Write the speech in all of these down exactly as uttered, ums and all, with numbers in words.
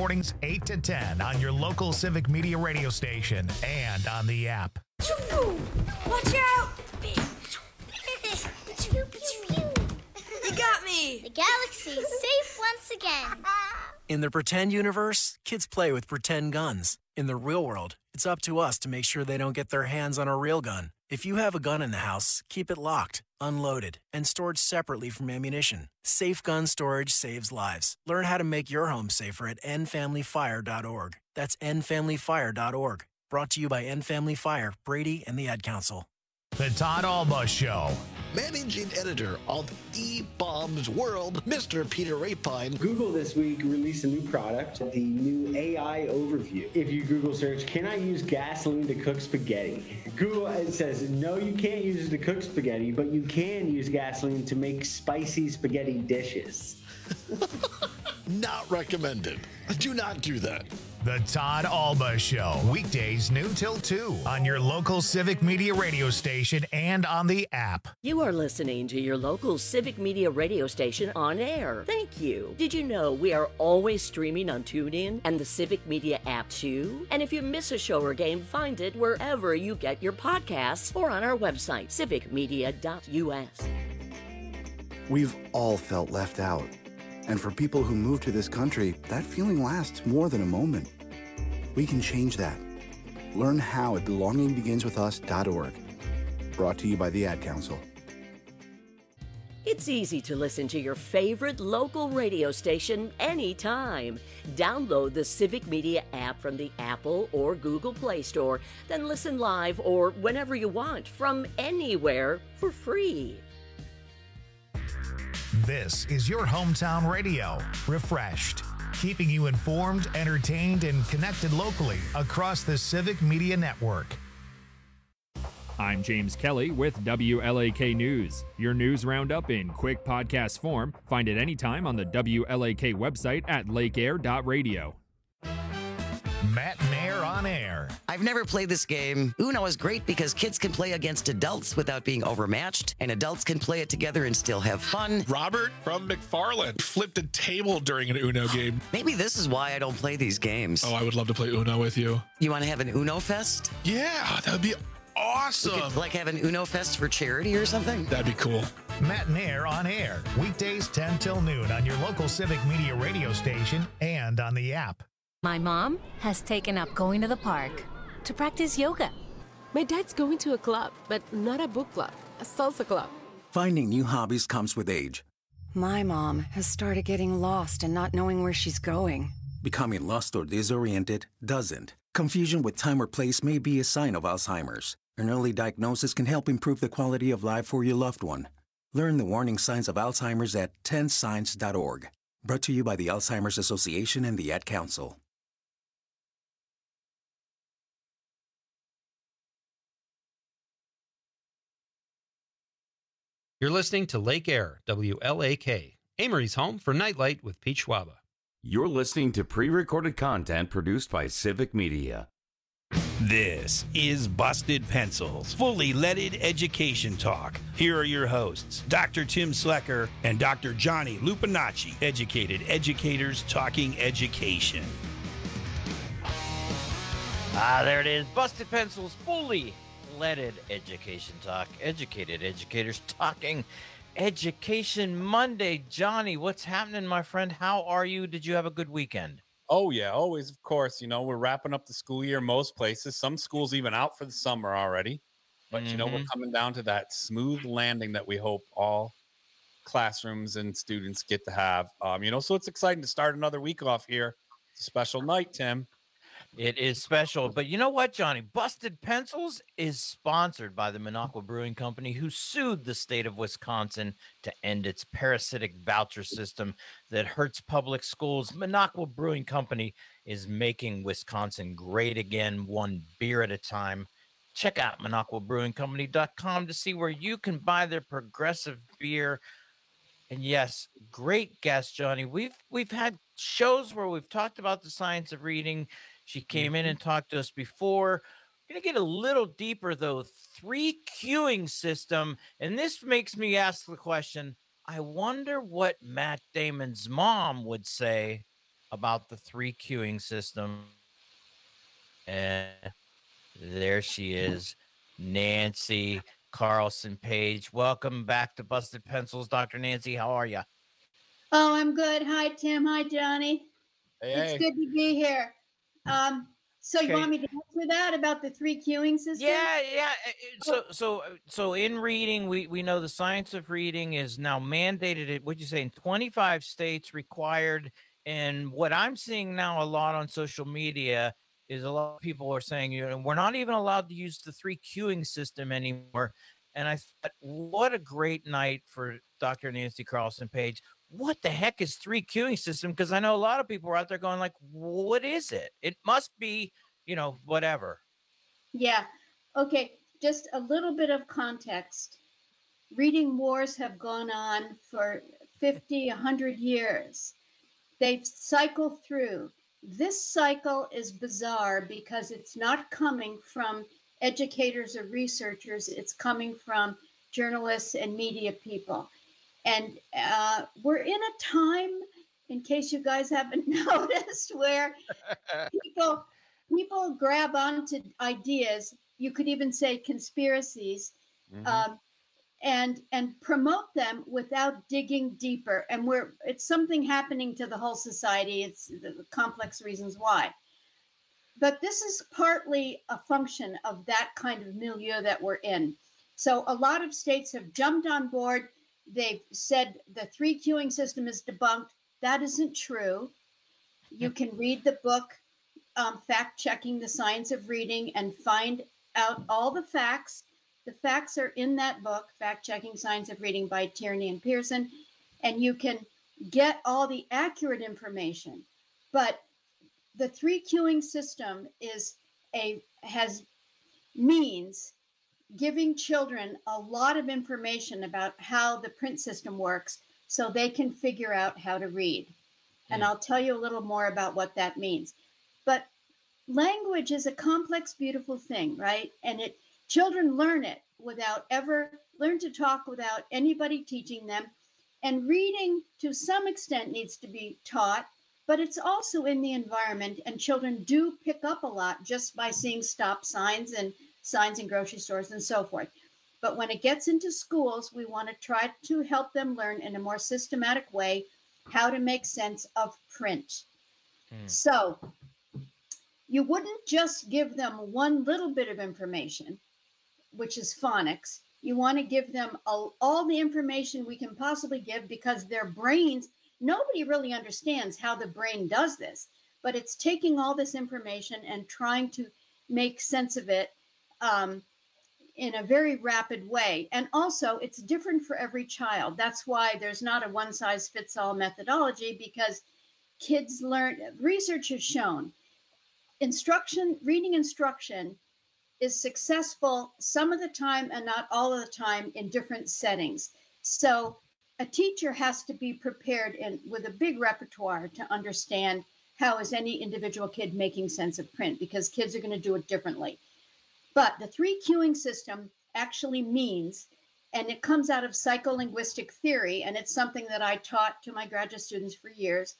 mornings eight to ten on your local Civic Media radio station and on the app. Watch out! You got me! The galaxy is safe once again. In the pretend universe, kids play with pretend guns. In the real world, it's up to us to make sure they don't get their hands on a real gun. If you have a gun in the house, keep it locked, unloaded, and stored separately from ammunition. Safe gun storage saves lives. Learn how to make your home safer at end family fire dot org. That's end family fire dot org. Brought to you by End Family Fire, Brady, and the Ad Council. The Todd Alba Show. Managing editor of E-Bombs World, Mister Peter Rapine. Google this week released a new product, the new A I overview. If you Google search, can I use gasoline to cook spaghetti? Google it says, no, you can't use it to cook spaghetti, but you can use gasoline to make spicy spaghetti dishes. Not recommended. Do not do that. The Todd Alba Show. Weekdays noon till two on your local Civic Media radio station and on the app. You are listening to your local Civic Media radio station on air. Thank you. Did you know we are always streaming on TuneIn and the Civic Media app too? And if you miss a show or game, find it wherever you get your podcasts or on our website, civic media dot u s. We've all felt left out. And for people who move to this country, that feeling lasts more than a moment. We can change that. Learn how at belonging begins with us dot org. Brought to you by the Ad Council. It's easy to listen to your favorite local radio station anytime. Download the Civic Media app from the Apple or Google Play Store, then listen live or whenever you want from anywhere for free. This is your hometown radio, refreshed, keeping you informed, entertained, and connected locally across the Civic Media Network. I'm James Kelly with W L A K News. Your news roundup in quick podcast form. Find it anytime on the W L A K website at lake air dot radio. Matt Nair on air. I've never played this game. Uno is great because kids can play against adults without being overmatched, and adults can play it together and still have fun. Robert from McFarland flipped a table during an Uno game. Maybe this is why I don't play these games. Oh, I would love to play Uno with you. You want to have an Uno Fest? Yeah, that would be awesome. We could, like have an Uno Fest for charity or something? That'd be cool. Matt Nair on air. Weekdays ten till noon on your local Civic Media radio station and on the app. My mom has taken up going to the park to practice yoga. My dad's going to a club, but not a book club, a salsa club. Finding new hobbies comes with age. My mom has started getting lost and not knowing where she's going. Becoming lost or disoriented doesn't. Confusion with time or place may be a sign of Alzheimer's. An early diagnosis can help improve the quality of life for your loved one. Learn the warning signs of Alzheimer's at ten signs dot org. Brought to you by the Alzheimer's Association and the Ad Council. You're listening to Lake Air, W L A K, Amory's home for Nightlight with Pete Schwaba. You're listening to pre-recorded content produced by Civic Media. This is Busted Pencils, fully leaded education talk. Here are your hosts, Doctor Tim Slecker and Doctor Johnny Lupinacci, educated educators talking education. Ah, there it is. Busted Pencils, fully leaded education talk. Educated educators talking education Monday. Johnny, what's happening, my friend? How are you? Did you have a good weekend? Oh, yeah, always, of course. You know, we're wrapping up the school year most places. Some schools even out for the summer already. But, mm-hmm. you know, we're coming down to that smooth landing that we hope all classrooms and students get to have. Um, you know, so it's exciting to start another week off here. It's a special night, Tim. It is special. But you know what, Johnny? Busted Pencils is sponsored by the Minocqua Brewing Company, who sued the state of Wisconsin to end its parasitic voucher system that hurts public schools. Minocqua Brewing Company is making Wisconsin great again, one beer at a time. Check out minocqua brewing company dot com to see where you can buy their progressive beer. And yes, great guest, Johnny. We've we've had shows where we've talked about the science of reading. She came in and talked to us before. We're going to get a little deeper, though. Three queuing system. And this makes me ask the question, I wonder what Matt Damon's mom would say about the three queuing system. And there she is, Nancy Carlson Page. Welcome back to Busted Pencils, Doctor Nancy. How are you? Oh, I'm good. Hi, Tim. Hi, Johnny. Hey, it's hey. good to be here. Um, so Okay. you want me to answer that about the three queuing system? Yeah, yeah. So, so, so in reading, we we know the science of reading is now mandated. It what'd you say in twenty-five states required. And what I'm seeing now a lot on social media is a lot of people are saying, you know, we're not even allowed to use the three queuing system anymore. And I thought, what a great night for Doctor Nancy Carlson Page. What the heck is three queuing system? Because I know a lot of people are out there going like, what is it? It must be, you know, whatever. Yeah. Okay. Just a little bit of context. Reading wars have gone on for fifty, one hundred years. They've cycled through. This cycle is bizarre because it's not coming from educators or researchers. It's coming from journalists and media people. And uh, we're in a time, in case you guys haven't noticed, where people people grab onto ideas. You could even say conspiracies, Mhm. um, and and promote them without digging deeper. And we're it's something happening to the whole society. It's the complex reasons why. But this is partly a function of that kind of milieu that we're in. So a lot of states have jumped on board. They've said the three queuing system is debunked. That isn't true. You can read the book, um, Fact Checking the Science of Reading, and find out all the facts. The facts are in that book, Fact Checking Science of Reading by Tierney and Pearson, and you can get all the accurate information. But the three queuing system is a has means giving children a lot of information about how the print system works so they can figure out how to read. And I'll tell you a little more about what that means. But language is a complex, beautiful thing, right? And it children learn it without ever learn to talk without anybody teaching them. And reading to some extent needs to be taught, but it's also in the environment, and children do pick up a lot just by seeing stop signs and signs in grocery stores and so forth. But when it gets into schools, we want to try to help them learn in a more systematic way how to make sense of print. Hmm. So you wouldn't just give them one little bit of information, which is phonics. You want to give them all, all the information we can possibly give, because their brains, nobody really understands how the brain does this, but it's taking all this information and trying to make sense of it um, in a very rapid way. And also, it's different for every child. That's why there's not a one-size-fits-all methodology, because kids learn, research has shown, instruction, reading instruction is successful some of the time and not all of the time in different settings. So a teacher has to be prepared in, with a big repertoire to understand how is any individual kid making sense of print, because kids are going to do it differently. But the three queuing system actually means, and it comes out of psycholinguistic theory, and it's something that I taught to my graduate students for years,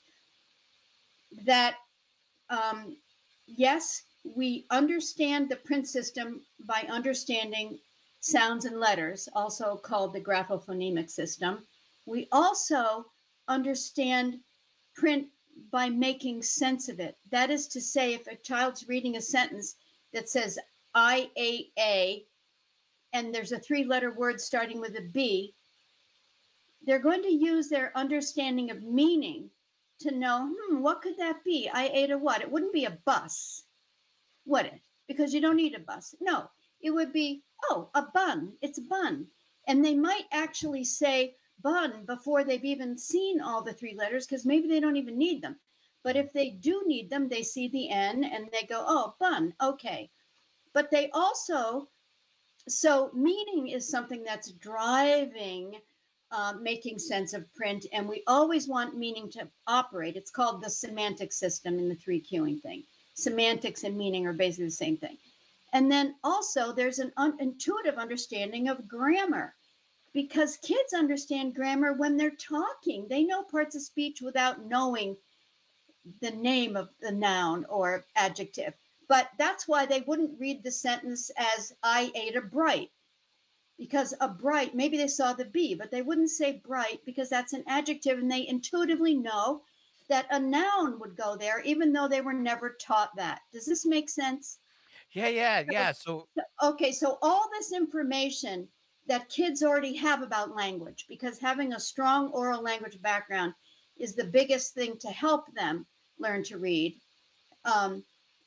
that um, yes, we understand the print system by understanding sounds and letters, also called the graphophonemic system. We also understand print by making sense of it. That is to say, if a child's reading a sentence that says I ate a, and there's a three-letter word starting with a B, they're going to use their understanding of meaning to know, hmm, what could that be? I ate a what? It wouldn't be a bus, would it? Because you don't need a bus. No, it would be, oh, a bun. It's a bun. And they might actually say bun before they've even seen all the three letters, because maybe they don't even need them. But if they do need them, they see the N and they go, oh, bun, okay. But they also, so meaning is something that's driving uh, making sense of print, and we always want meaning to operate. It's called the semantic system in the three queuing thing. Semantics and meaning are basically the same thing. And then also there's an un- intuitive understanding of grammar, because kids understand grammar when they're talking. They know parts of speech without knowing the name of the noun or adjective. But that's why they wouldn't read the sentence as I ate a bright, because a bright, maybe they saw the B, but they wouldn't say bright because that's an adjective, and they intuitively know that a noun would go there, even though they were never taught that. Does this make sense? Yeah, yeah, yeah. So, okay, so all this information that kids already have about language, because having a strong oral language background is the biggest thing to help them learn to read, um,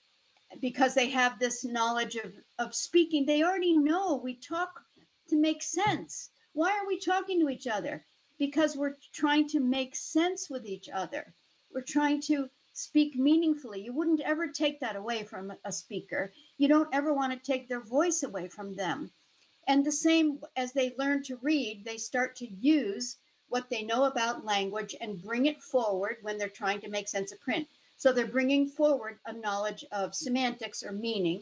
because they have this knowledge of, of speaking. They already know we talk to make sense. Why are we talking to each other? Because we're trying to make sense with each other. We're trying to speak meaningfully. You wouldn't ever take that away from a speaker. You don't ever want to take their voice away from them. And the same as they learn to read, they start to use what they know about language and bring it forward when they're trying to make sense of print. So they're bringing forward a knowledge of semantics or meaning,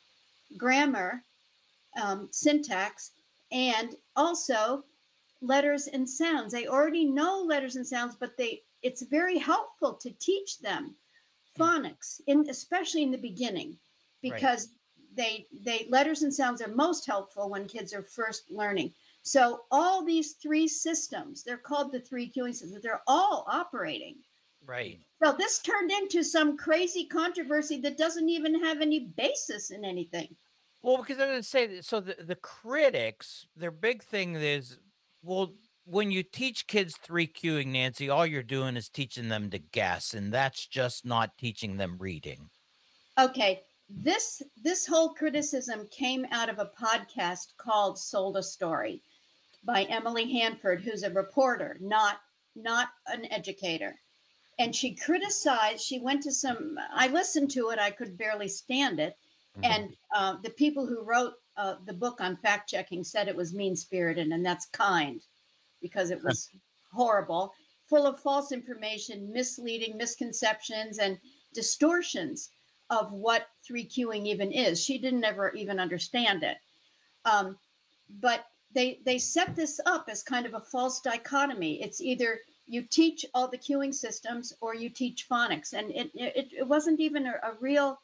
grammar, um, syntax, and also letters and sounds. They already know letters and sounds, but they it's very helpful to teach them phonics, in especially in the beginning, because right. they they letters and sounds are most helpful when kids are first learning. So all these three systems, they're called the three cueing systems, they're all operating. Right. So this turned into some crazy controversy that doesn't even have any basis in anything. Well, because I'm going to say that, so the, the critics, their big thing is, well, when you teach kids three cueing, Nancy, all you're doing is teaching them to guess, and that's just not teaching them reading. Okay, this this whole criticism came out of a podcast called Sold a Story by Emily Hanford, who's a reporter, not not an educator. And she criticized, she went to some, I listened to it, I could barely stand it. Mm-hmm. And uh, the people who wrote uh, the book on fact checking said it was mean-spirited, and that's kind, because it was horrible, full of false information, misleading, misconceptions, and distortions of what three cueing even is. She didn't ever even understand it. Um, but they they set this up as kind of a false dichotomy. It's either you teach all the cueing systems or you teach phonics. And it it, it wasn't even a, a real,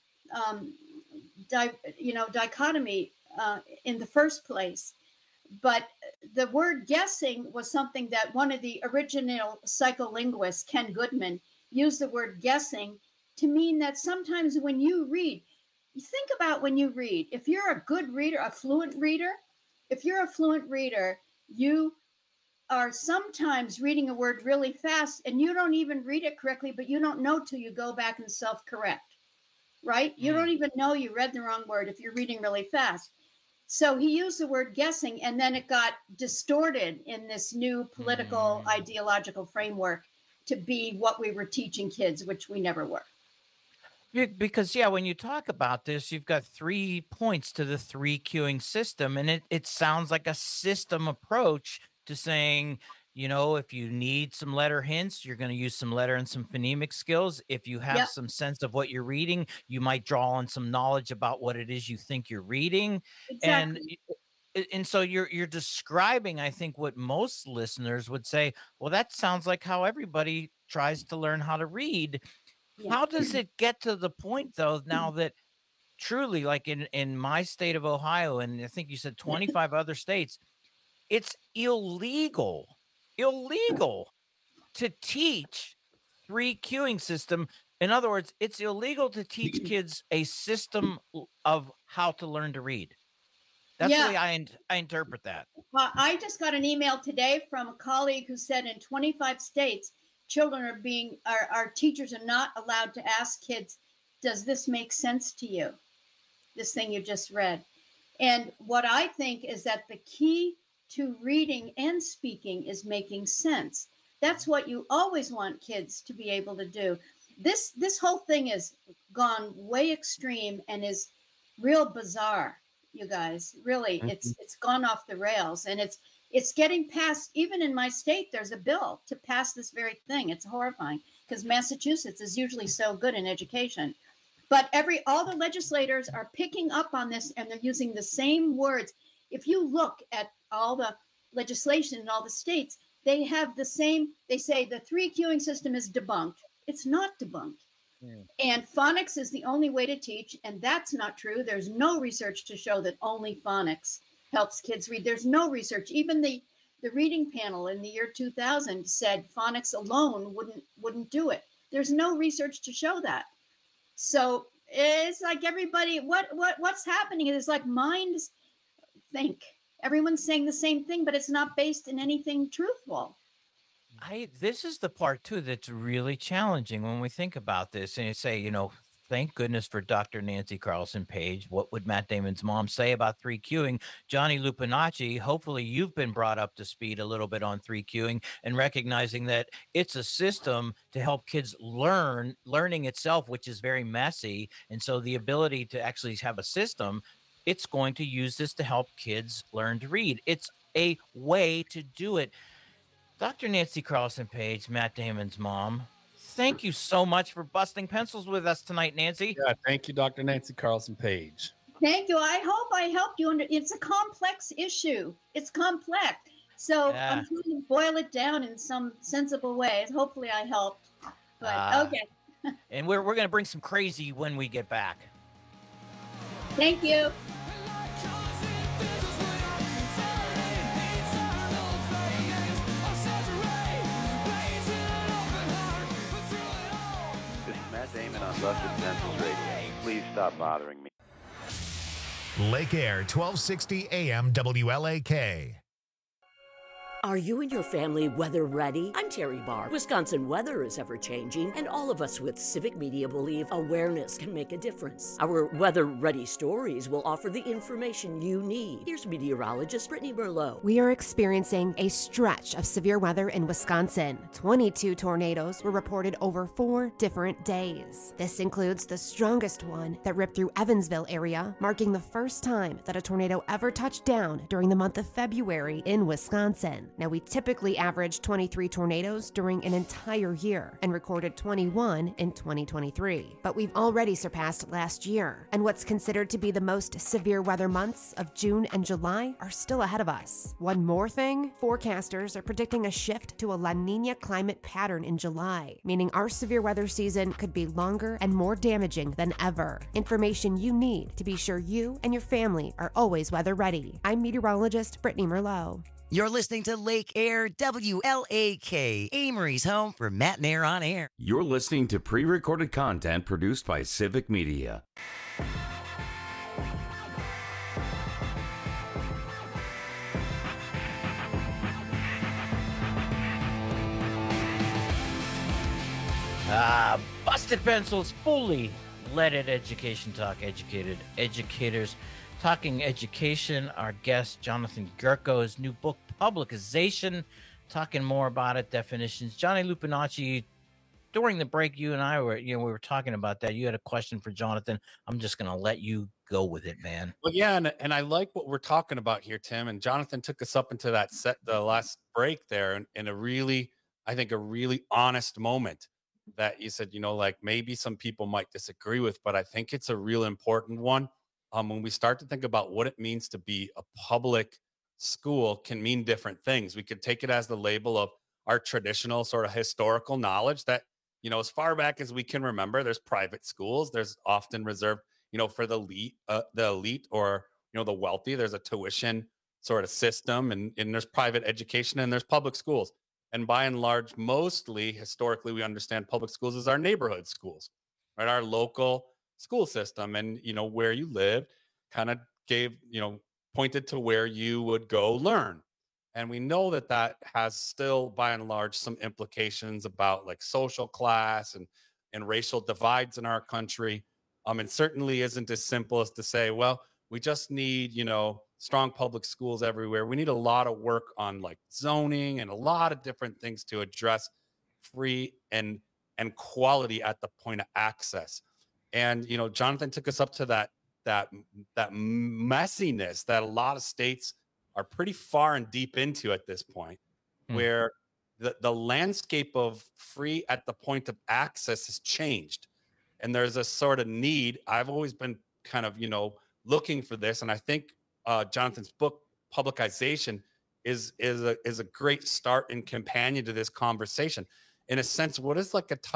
um, di, you know, dichotomy uh, in the first place. But the word guessing was something that one of the original psycholinguists, Ken Goodman, used the word guessing to mean that sometimes when you read, you think about when you read, if you're a good reader, a fluent reader, if you're a fluent reader, you are sometimes reading a word really fast and you don't even read it correctly, but you don't know till you go back and self-correct, right? You don't even know you read the wrong word if you're reading really fast. So he used the word guessing, and then it got distorted in this new political mm. ideological framework to be what we were teaching kids, which we never were. Because, yeah, when you talk about this, you've got three points to the three cueing system, and it, it sounds like a system approach to saying, you know, if you need some letter hints, you're going to use some letter and some phonemic skills. If you have yep. some sense of what you're reading, you might draw on some knowledge about what it is you think you're reading. Exactly. And and so you're you're describing, I think, what most listeners would say, well, that sounds like how everybody tries to learn how to read. Yeah. How does it get to the point, though, now that truly, like in, in my state of Ohio, and I think you said twenty-five other states, it's illegal, illegal to teach three cueing system. In other words, it's illegal to teach kids a system of how to learn to read. That's yeah. the way I, I interpret that. Well, I just got an email today from a colleague who said in twenty-five states, children are being, our, our teachers are not allowed to ask kids, does this make sense to you? This thing you just read. And what I think is that the key to reading and speaking is making sense. That's what you always want kids to be able to do. This this whole thing has gone way extreme and is real bizarre, you guys. Really, mm-hmm. it's it's gone off the rails, and it's it's getting passed. Even in my state, there's a bill to pass this very thing. It's horrifying because Massachusetts is usually so good in education. But every all the legislators are picking up on this, and they're using the same words. If you look at all the legislation in all the states, they have the same, they say the three cueing system is debunked. It's not debunked. And phonics is the only way to teach, and that's not true. There's no research to show that only phonics helps kids read. There's no research. Even the the reading panel in the year two thousand said phonics alone wouldn't wouldn't do it. There's no research to show that. So it's like everybody, what what what's happening is like minds think. Everyone's saying the same thing, but it's not based in anything truthful. I this is the part too that's really challenging when we think about this and you say, you know, thank goodness for Doctor Nancy Carlson Page. What would Matt Damon's mom say about three Qing? Johnny Lupinacci, hopefully you've been brought up to speed a little bit on three Qing and recognizing that it's a system to help kids learn, learning itself, which is very messy. And so the ability to actually have a system, it's going to use this to help kids learn to read. It's a way to do it. Doctor Nancy Carlson Page, Matt Damon's mom, thank you so much for busting pencils with us tonight, Nancy. Yeah, thank you, Doctor Nancy Carlson Page. Thank you. I hope I helped you. Under, it's a complex issue. It's complex. So Yeah. I'm trying to boil it down in some sensible way. Hopefully I helped. But Ah. okay. And we're, we're going to bring some crazy when we get back. Thank you. This is Matt Damon on Busted Pencils Radio. Please stop bothering me. Lake Air, twelve sixty A M W L A K. Are you and your family weather ready? I'm Terry Barr. Wisconsin weather is ever changing, and all of us with Civic Media believe awareness can make a difference. Our weather ready stories will offer the information you need. Here's meteorologist Brittany Merlot. We are experiencing a stretch of severe weather in Wisconsin. twenty-two tornadoes were reported over four different days. This includes the strongest one that ripped through Evansville area, marking the first time that a tornado ever touched down during the month of February in Wisconsin. Now, we typically average twenty-three tornadoes during an entire year and recorded twenty-one in twenty twenty-three. But we've already surpassed last year, and what's considered to be the most severe weather months of June and July are still ahead of us. One more thing, forecasters are predicting a shift to a La Nina climate pattern in July, meaning our severe weather season could be longer and more damaging than ever. Information you need to be sure you and your family are always weather ready. I'm meteorologist Brittany Merlot. You're listening to Lake Air W L A K, Amory's home for Matt and Air on Air. You're listening to pre-recorded content produced by Civic Media. Ah, Busted Pencils, fully leaded education talk, educated educators. Talking education, our guest, Jonathan Gerko's new book, Publicization, talking more about it, definitions. Johnny Lupinacci, during the break, you and I were, you know, we were talking about that. You had a question for Jonathan. I'm just going to let you go with it, man. Well, yeah, and, and I like what we're talking about here, Tim. And Jonathan took us up into that set, the last break there, in, in a really, I think, a really honest moment that you said, you know, like maybe some people might disagree with, but I think it's a real important one. Um, when we start to think about what it means to be a public school can mean different things. We could take it as the label of our traditional sort of historical knowledge that, you know, as far back as we can remember, there's private schools. There's often reserved, you know, for the elite, uh, the elite or, you know, the wealthy. There's a tuition sort of system and, and there's private education and there's public schools. And by and large, mostly historically, we understand public schools as our neighborhood schools, right? Our local school system, and you know where you lived kind of gave, you know, pointed to where you would go learn. And we know that that has still by and large some implications about like social class and and racial divides in our country. Um and certainly isn't as simple as to say, well, we just need, you know, strong public schools everywhere. We need a lot of work on like zoning and a lot of different things to address free and and quality at the point of access. And, you know, Jonathan took us up to that, that, that messiness that a lot of states are pretty far and deep into at this point, mm. where the, the landscape of free at the point of access has changed. And there's a sort of need. I've always been kind of, you know, looking for this. And I think uh, Jonathan's book, Publicization, is, is, a, is a great start and companion to this conversation. In a sense, what is like a type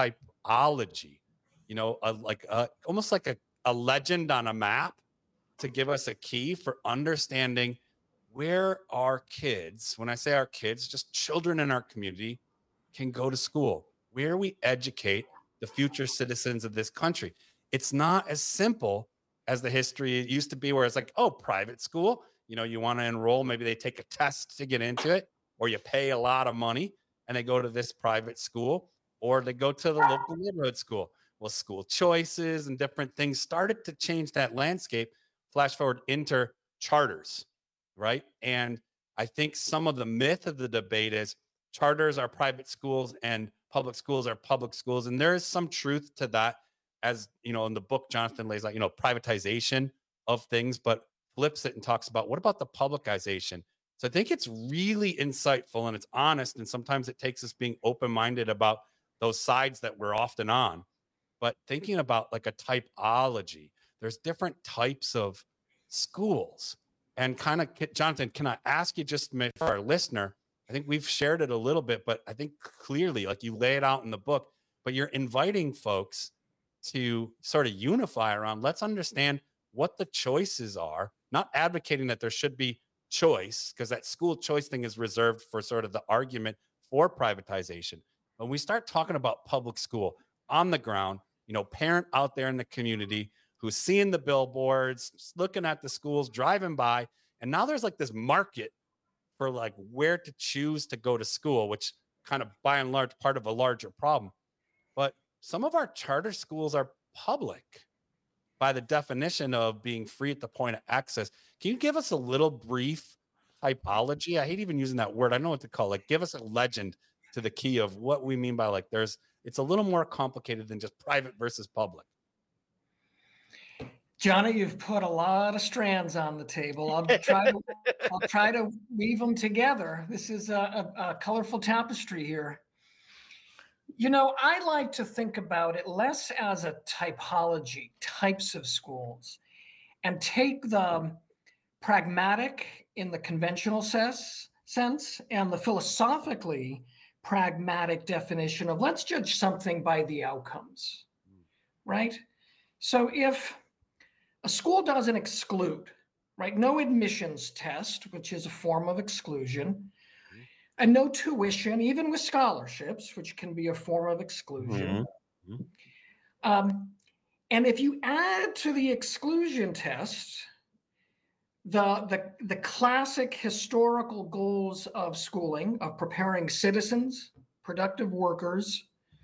typology, you know, a, like a, almost like a, a legend on a map to give us a key for understanding where our kids, when I say our kids, just children in our community, can go to school, where we educate the future citizens of this country. It's not as simple as the history it used to be, where it's like, oh, private school, you know, you want to enroll, maybe they take a test to get into it, or you pay a lot of money and they go to this private school, or they go to the local neighborhood school. Well, school choices and different things started to change that landscape. Flash forward into charters, right? And I think some of the myth of the debate is charters are private schools and public schools are public schools. And there is some truth to that, as you know, in the book, Jonathan lays out, you know, privatization of things, but flips it and talks about what about the publicization? So I think it's really insightful and it's honest. And sometimes it takes us being open-minded about those sides that we're often on, but thinking about like a typology, there's different types of schools. And kind of, Jonathan, can I ask you just for our listener, I think we've shared it a little bit, but I think clearly, like you lay it out in the book, but you're inviting folks to sort of unify around, let's understand what the choices are, not advocating that there should be choice, because that school choice thing is reserved for sort of the argument for privatization. When we start talking about public school on the ground, you know, parent out there in the community who's seeing the billboards, just looking at the schools, driving by, and now there's like this market for like where to choose to go to school, which kind of by and large part of a larger problem. But some of our charter schools are public by the definition of being free at the point of access. Can you give us a little brief typology? I hate even using that word. I don't know what to call it. Like, give us a legend to the key of what we mean by like there's, it's a little more complicated than just private versus public. Johnny, you've put a lot of strands on the table. I'll try to, I'll try to weave them together. This is a, a, a colorful tapestry here. You know, I like to think about it less as a typology, types of schools, and take the pragmatic in the conventional ses- sense and the philosophically pragmatic definition of let's judge something by the outcomes, right? So if a school doesn't exclude, right? No admissions test, which is a form of exclusion, and no tuition, even with scholarships, which can be a form of exclusion. Mm-hmm. Um, and if you add to the exclusion test the, the, the classic historical goals of schooling, of preparing citizens, productive workers,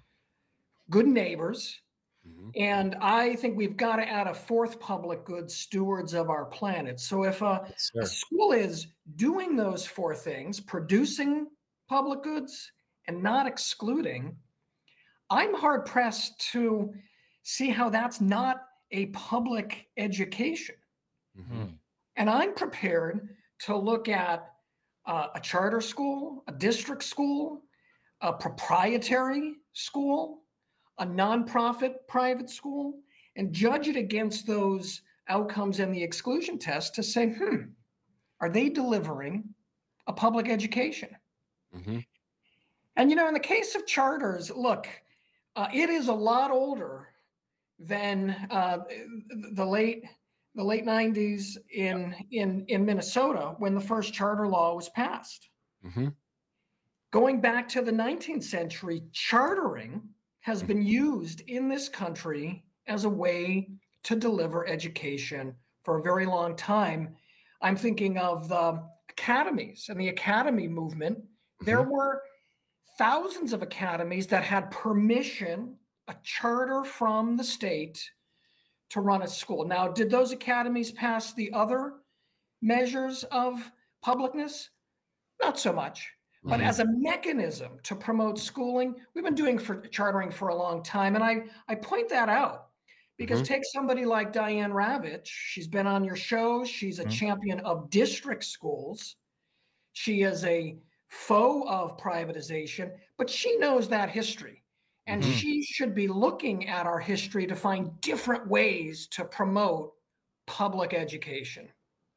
good neighbors, mm-hmm. and I think we've got to add a fourth public good, stewards of our planet. So if a, yes, a school is doing those four things, producing public goods and not excluding, I'm hard pressed to see how that's not a public education. Mm-hmm. And I'm prepared to look at uh, a charter school, a district school, a proprietary school, a nonprofit private school, and judge it against those outcomes in the exclusion test to say, hmm, are they delivering a public education? Mm-hmm. And, you know, in the case of charters, look, uh, it is a lot older than uh, the late the late nineties in, in, in Minnesota when the first charter law was passed. Mm-hmm. Going back to the nineteenth century, chartering has been used in this country as a way to deliver education for a very long time. I'm thinking of the academies and the academy movement. Mm-hmm. There were thousands of academies that had permission, a charter from the state to run a school. Now, did those academies pass the other measures of publicness? Not so much. But mm-hmm. as a mechanism to promote schooling, we've been doing for chartering for a long time. And I, I point that out because mm-hmm. take somebody like Diane Ravitch. She's been on your show. She's a mm-hmm. champion of district schools. She is a foe of privatization, but she knows that history. And mm-hmm. she should be looking at our history to find different ways to promote public education.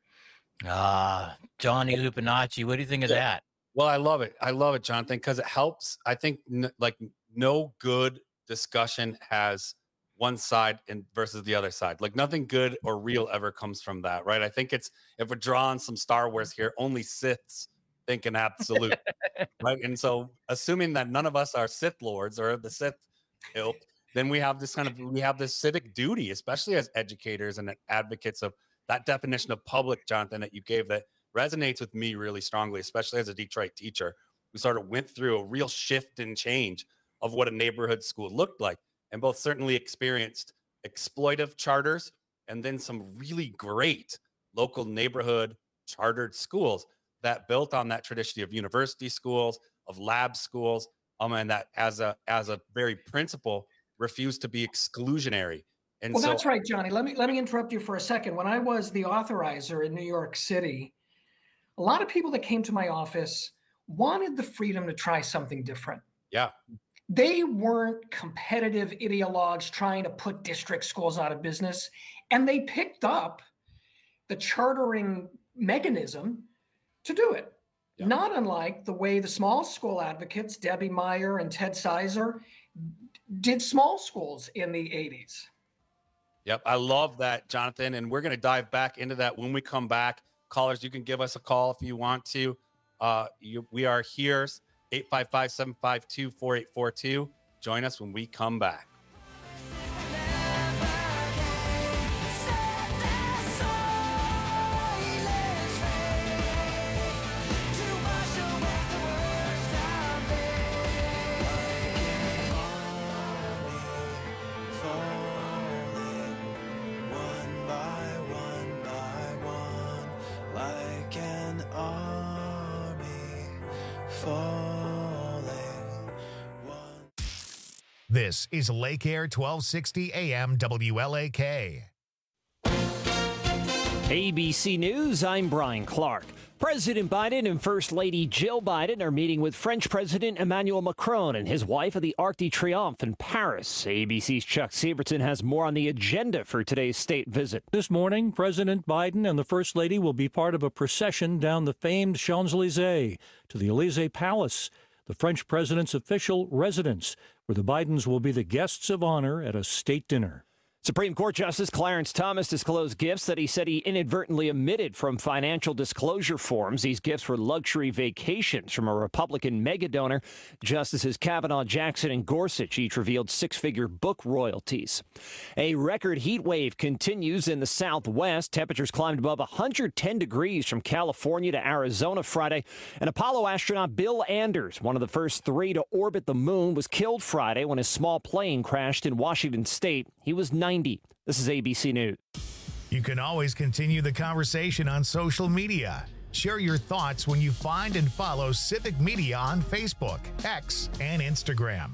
Ah, Johnny Lupinacci, what do you think of that? Well, I love it. I love it, Jonathan, because it helps. I think n- like no good discussion has one side and versus the other side. Like nothing good or real ever comes from that, right? I think it's, if we're drawing some Star Wars here, only Siths think an absolute, right? And so assuming that none of us are Sith lords or the Sith ilk, then we have this kind of, we have this civic duty, especially as educators and advocates of that definition of public, Jonathan, that you gave, that resonates with me really strongly, especially as a Detroit teacher. We sort of went through a real shift and change of what a neighborhood school looked like, and both certainly experienced exploitive charters and then some really great local neighborhood chartered schools that built on that tradition of university schools, of lab schools, um, and that as a as a very principle refused to be exclusionary. And well, so, that's right, Johnny. Let me let me interrupt you for a second. When I was the authorizer in New York City, a lot of people that came to my office wanted the freedom to try something different. Yeah. They weren't competitive ideologues trying to put district schools out of business. And they picked up the chartering mechanism to do it. Yeah. Not unlike the way the small school advocates, Debbie Meyer and Ted Sizer, did small schools in the eighties. Yep. I love that, Jonathan. And we're going to dive back into that when we come back. Callers, you can give us a call if you want to. Uh, you, we are here. eight five five, seven five two, four eight four two. Join us when we come back. This is Lake Air twelve sixty A M W L A K. A B C News, I'm Brian Clark. President Biden and First Lady Jill Biden are meeting with French President Emmanuel Macron and his wife at the Arc de Triomphe in Paris. A B C's Chuck Severson has more on the agenda for today's state visit. This morning, President Biden and the First Lady will be part of a procession down the famed Champs-Élysées to the Élysée Palace, the French president's official residence, where the Bidens will be the guests of honor at a state dinner. Supreme Court Justice Clarence Thomas disclosed gifts that he said he inadvertently omitted from financial disclosure forms. These gifts were luxury vacations from a Republican mega donor. Justices Kavanaugh, Jackson, and Gorsuch each revealed six-figure book royalties. A record heat wave continues in the Southwest. Temperatures climbed above one hundred ten degrees from California to Arizona Friday. And Apollo astronaut Bill Anders, one of the first three to orbit the moon, was killed Friday when his small plane crashed in Washington State. He was ninety. This is A B C News. You can always continue the conversation on social media. Share your thoughts when you find and follow Civic Media on Facebook, X, and Instagram.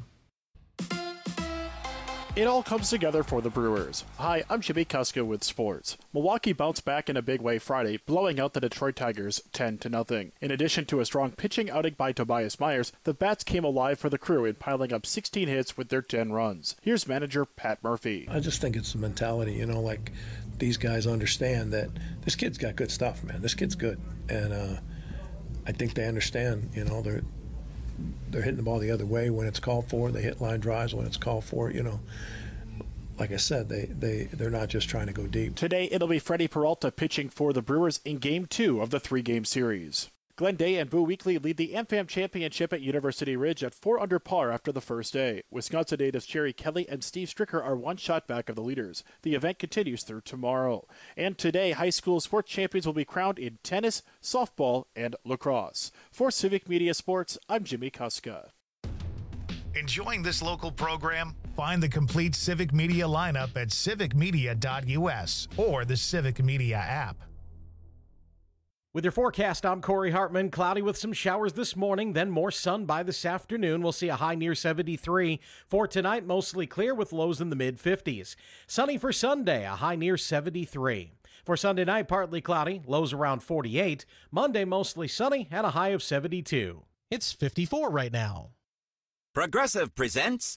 It all comes together for the Brewers. Hi, I'm Jimmy Kuska with sports. Milwaukee bounced back in a big way Friday, blowing out the Detroit Tigers ten to nothing. In addition to a strong pitching outing by Tobias Myers, the bats came alive for the Crew in piling up sixteen hits with their ten runs. Here's manager Pat Murphy. I just think it's the mentality, you know, like these guys understand that this kid's got good stuff, man. This kid's good. And uh, I think they understand, you know, they're They're hitting the ball the other way when it's called for. They hit line drives when it's called for. You know, like I said, they, they, they're not just trying to go deep. Today, it'll be Freddie Peralta pitching for the Brewers in Game two of the three-game series. Glenn Day and Boo Weekley lead the AmFam Championship at University Ridge at four under par after the first day. Wisconsin natives Jerry Kelly and Steve Stricker are one shot back of the leaders. The event continues through tomorrow. And today, high school sports champions will be crowned in tennis, softball, and lacrosse. For Civic Media Sports, I'm Jimmy Kuska. Enjoying this local program? Find the complete Civic Media lineup at civic media dot U S or the Civic Media app. With your forecast, I'm Corey Hartman. Cloudy with some showers this morning, then more sun by this afternoon. We'll see a high near seventy-three. For tonight, mostly clear with lows in the mid-fifties. Sunny for Sunday, a high near seventy-three. For Sunday night, partly cloudy, lows around forty-eight. Monday, mostly sunny, and a high of seventy-two. It's fifty-four right now. Progressive presents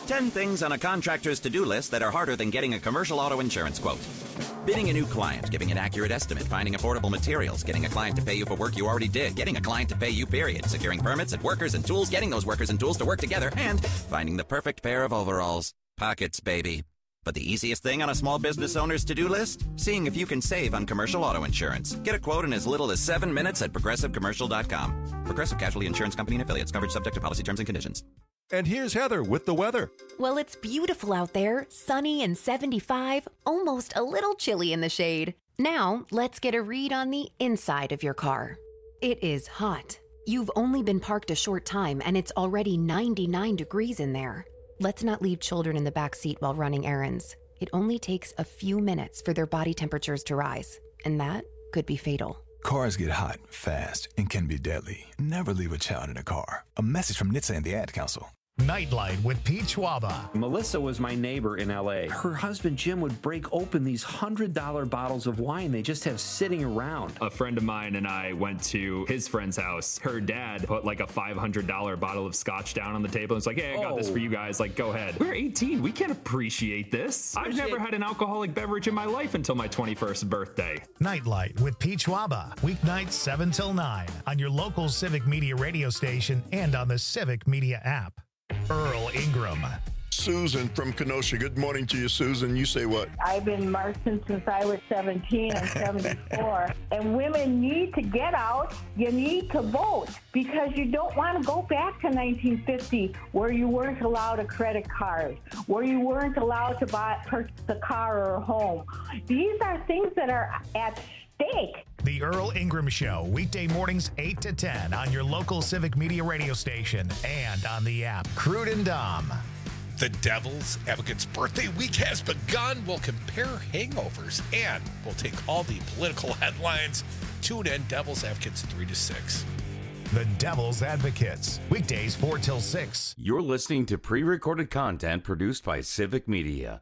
ten things on a contractor's to-do list that are harder than getting a commercial auto insurance quote. Bidding a new client, giving an accurate estimate, finding affordable materials, getting a client to pay you for work you already did, getting a client to pay you, period, securing permits and workers and tools, getting those workers and tools to work together, and finding the perfect pair of overalls. Pockets, baby. But the easiest thing on a small business owner's to-do list? Seeing if you can save on commercial auto insurance. Get a quote in as little as seven minutes at progressive commercial dot com. Progressive Casualty Insurance Company and Affiliates. Coverage subject to policy terms and conditions. And here's Heather with the weather. Well, it's beautiful out there, sunny and seventy-five, almost a little chilly in the shade. Now, let's get a read on the inside of your car. It is hot. You've only been parked a short time and it's already ninety-nine degrees in there. Let's not leave children in the back seat while running errands. It only takes a few minutes for their body temperatures to rise, and that could be fatal. Cars get hot, fast, and can be deadly. Never leave a child in a car. A message from N H T S A and the Ad Council. Nightlight with Pete Schwaba. Melissa was my neighbor in L A. Her husband Jim would break open these one hundred dollar bottles of wine they just have sitting around. A friend of mine and I went to his friend's house. Her dad put like a five hundred dollar bottle of scotch down on the table and was like, hey, I got oh. this for you guys. Like, go ahead. We're eighteen. We can't appreciate this. Appreciate- I've never had an alcoholic beverage in my life until my twenty-first birthday. Nightlight with Pete Schwaba. Weeknights seven till nine on your local Civic Media radio station and on the Civic Media app. Earl Ingram. Susan from Kenosha. Good morning to you, Susan. You say what? I've been marching since I was seventeen. I'm seventy-four. And women need to get out. You need to vote because you don't want to go back to nineteen fifty where you weren't allowed a credit card, where you weren't allowed to buy purchase a car or a home. These are things that are at stake. The Earl Ingram Show, weekday mornings eight to ten on your local Civic Media radio station and on the app. Crude and Dom. The Devil's Advocates birthday week has begun. We'll compare hangovers and we'll take all the political headlines. Tune in, Devil's Advocates three to six. The Devil's Advocates, weekdays four till six. You're listening to pre-recorded content produced by Civic Media.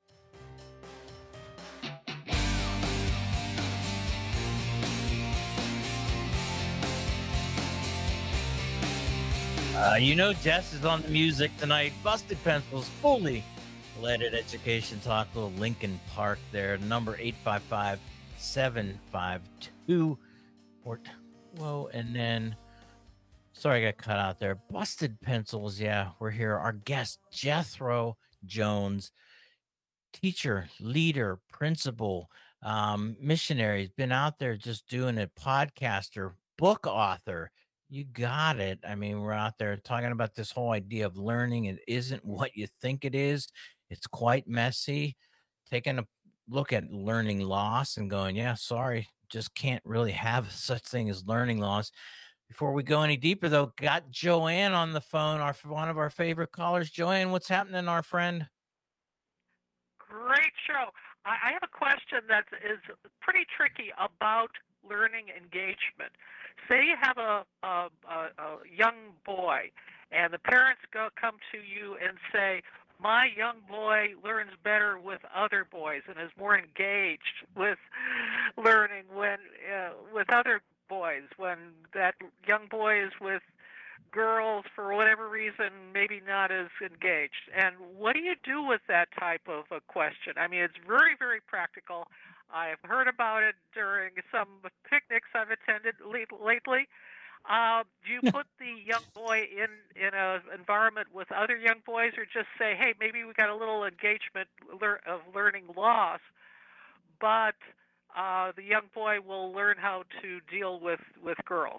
Uh, you know Jess is on the music tonight. Busted Pencils, fully leaded education talk. Little Lincoln Park there. Number eight five five, seven five two. Whoa, and then, sorry I got cut out there. Busted Pencils, yeah, we're here. Our guest, Jethro Jones, teacher, leader, principal, um, missionary. He's been out there just doing it. Podcaster, book author. You got it. I mean, we're out there talking about this whole idea of learning. It isn't what you think it is. It's quite messy. Taking a look at learning loss and going, yeah, sorry, just can't really have such thing as learning loss. Before we go any deeper, though, got Joanne on the phone, our one of our favorite callers. Joanne, what's happening, our friend? Great show. I, I have a question that is pretty tricky about learning engagement. Say you have a, a, a, a young boy, and the parents go come to you and say, my young boy learns better with other boys and is more engaged with learning when uh, with other boys. When that young boy is with girls, for whatever reason, maybe not as engaged. And what do you do with that type of a question? I mean, it's very, very practical. I've heard about it during some picnics I've attended lately. Uh, do you put the young boy in in an environment with other young boys, or just say, hey, maybe we got a little engagement of learning loss, but uh, the young boy will learn how to deal with, with girls?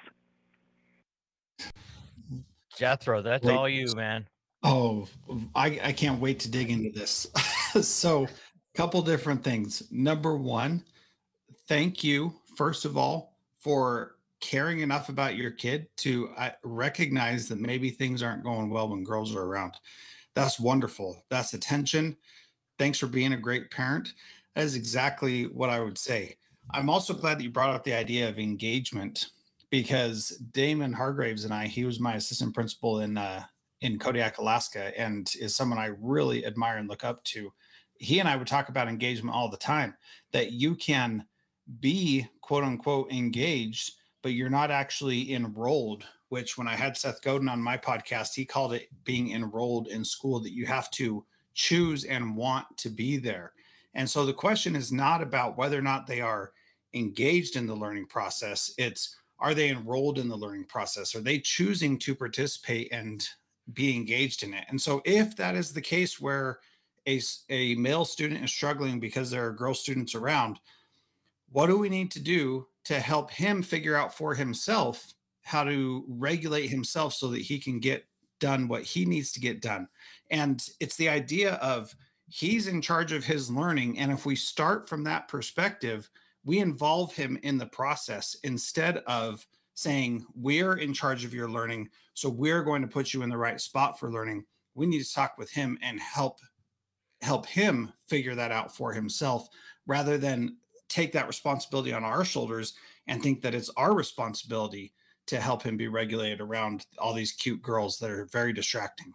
Jethro, that's wait, all you, man. Oh, I, I can't wait to dig into this. So, couple different things. Number one, thank you, first of all, for caring enough about your kid to uh, recognize that maybe things aren't going well when girls are around. That's wonderful. That's attention. Thanks for being a great parent. That is exactly what I would say. I'm also glad that you brought up the idea of engagement, because Damon Hargraves and I, he was my assistant principal in uh, in Kodiak, Alaska, and is someone I really admire and look up to. He and I would talk about engagement all the time, that you can be quote unquote engaged, but you're not actually enrolled which when I had Seth Godin on my podcast, he called it being enrolled in school, that you have to choose and want to be there. And so the question is not about whether or not they are engaged in the learning process. It's, are they enrolled in the learning process? Are they choosing to participate and be engaged in it? And so if that is the case where a, a male student is struggling because there are girl students around, what do we need to do to help him figure out for himself how to regulate himself so that he can get done what he needs to get done? And it's the idea of he's in charge of his learning. And if we start from that perspective, we involve him in the process instead of saying, we're in charge of your learning, so we're going to put you in the right spot for learning. We need to talk with him and help help him figure that out for himself, rather than take that responsibility on our shoulders and think that it's our responsibility to help him be regulated around all these cute girls that are very distracting.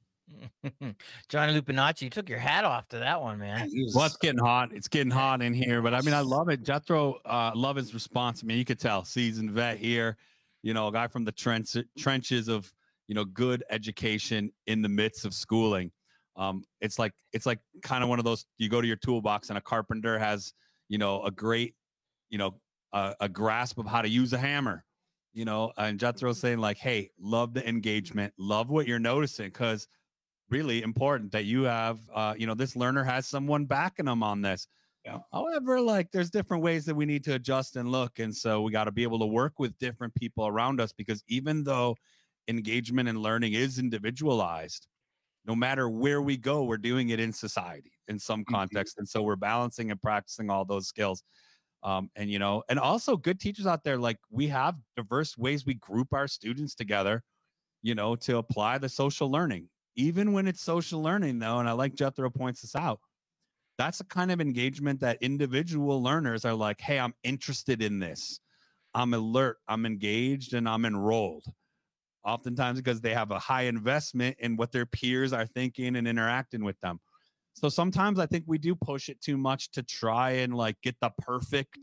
Johnny Lupinacci, you took your hat off to that one, man. Well, it's getting hot. It's getting hot in here, but I mean, I love it. Jethro, uh, love his response. I mean, you could tell, seasoned vet here, you know, a guy from the trench, trenches of, you know, good education in the midst of schooling. Um, it's like, it's like kind of one of those, you go to your toolbox and a carpenter has, you know, a great, you know, uh, a grasp of how to use a hammer, you know, and Jethro's saying like, hey, love the engagement, love what you're noticing, because really important that you have, uh, you know, this learner has someone backing them on this. Yeah. However, like there's different ways that we need to adjust and look. And so we got to be able to work with different people around us, because even though engagement and learning is individualized, no matter where we go, we're doing it in society in some context. Mm-hmm. And so we're balancing and practicing all those skills. Um, and, you know, and also good teachers out there, like we have diverse ways we group our students together, you know, to apply the social learning, even when it's social learning though. And I like Jethro points this out. That's a kind of engagement that individual learners are like, hey, I'm interested in this. I'm alert, I'm engaged, and I'm enrolled. Oftentimes because they have a high investment in what their peers are thinking and interacting with them. So sometimes I think we do push it too much to try and like get the perfect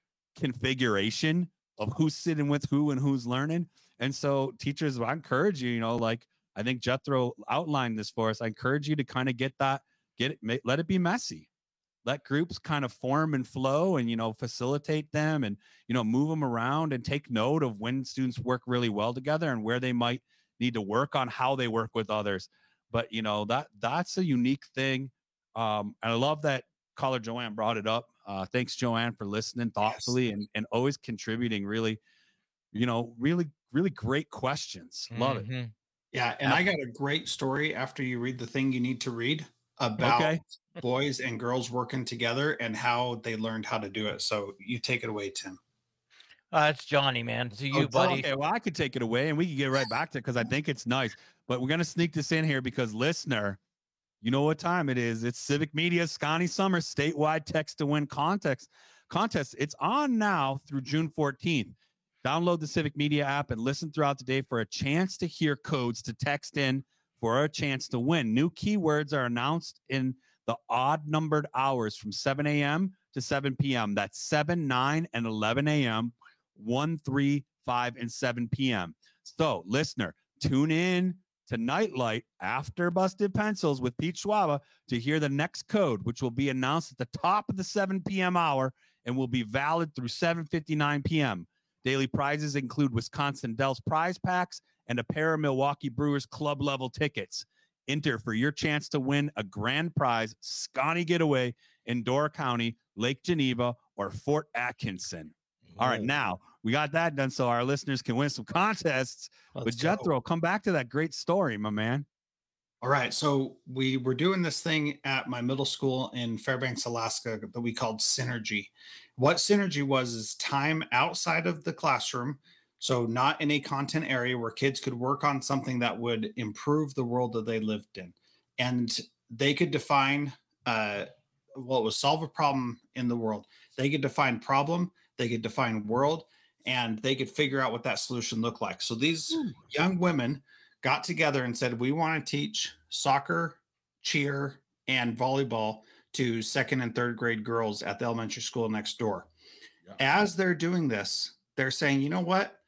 configuration of who's sitting with who and who's learning. And so teachers, I encourage you, you know, like I think Jethro outlined this for us. I encourage you to kind of get that, get it, let it be messy. Let groups kind of form and flow and, you know, facilitate them and, you know, move them around and take note of when students work really well together and where they might need to work on how they work with others. But, you know, that that's a unique thing. Um, and I love that caller Joanne brought it up. Uh, thanks, Joanne, for listening thoughtfully. Yes. and, and always contributing really, you know, really, really great questions. Love mm-hmm. it. Yeah. And I got a great story after you read the thing you need to read about okay. boys and girls working together and how they learned how to do it. So you take it away, Tim. Uh, it's Johnny, man. To you, oh, buddy. Okay, well, I could take it away and we can get right back to it because I think it's nice. But we're going to sneak this in here because, listener, you know what time it is. It's Civic Media's Scotty Summer statewide text to win contest. contest. It's on now through June fourteenth. Download the Civic Media app and listen throughout the day for a chance to hear codes to text in for a chance to win. New keywords are announced in the odd numbered hours from seven a.m. to seven p.m. That's seven, nine, and eleven a.m., one, three, five, and seven p.m. So, listener, tune in to Nightlight after Busted Pencils with Pete Schwaba to hear the next code, which will be announced at the top of the seven p.m. hour and will be valid through seven fifty-nine p.m. Daily prizes include Wisconsin Dells prize packs and a pair of Milwaukee Brewers club level tickets. Enter for your chance to win a grand prize Scotty getaway in Door County, Lake Geneva, or Fort Atkinson. Oh. All right, now we got that done so our listeners can win some contests. Let's but Jethro, go. Come back to that great story, my man. All right, so we were doing this thing at my middle school in Fairbanks, Alaska that we called Synergy. What Synergy was is time outside of the classroom. So not in a content area where kids could work on something that would improve the world that they lived in. And they could define, uh, well, it was solve a problem in the world. They could define problem, they could define world, and they could figure out what that solution looked like. So these Ooh. young women got together and said, we want to teach soccer, cheer, and volleyball to second and third grade girls at the elementary school next door. Yeah. As they're doing this, they're saying, you know what?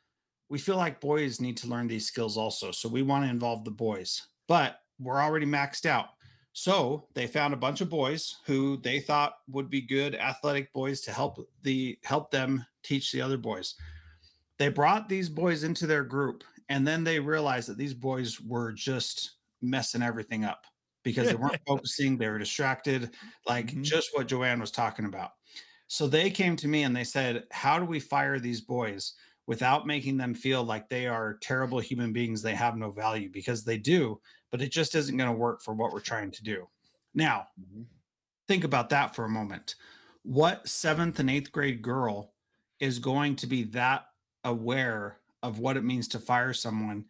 we feel like boys need to learn these skills also. So we want to involve the boys, but we're already maxed out. So they found a bunch of boys who they thought would be good athletic boys to help the help them teach the other boys. They brought these boys into their group, and then they realized that these boys were just messing everything up because they weren't focusing. They were distracted, like mm-hmm. just what Joanne was talking about. So they came to me and they said, how do we fire these boys without making them feel like they are terrible human beings? They have no value, because they do, but it just isn't going to work for what we're trying to do. Now, mm-hmm. think about that for a moment. What seventh and eighth grade girl is going to be that aware of what it means to fire someone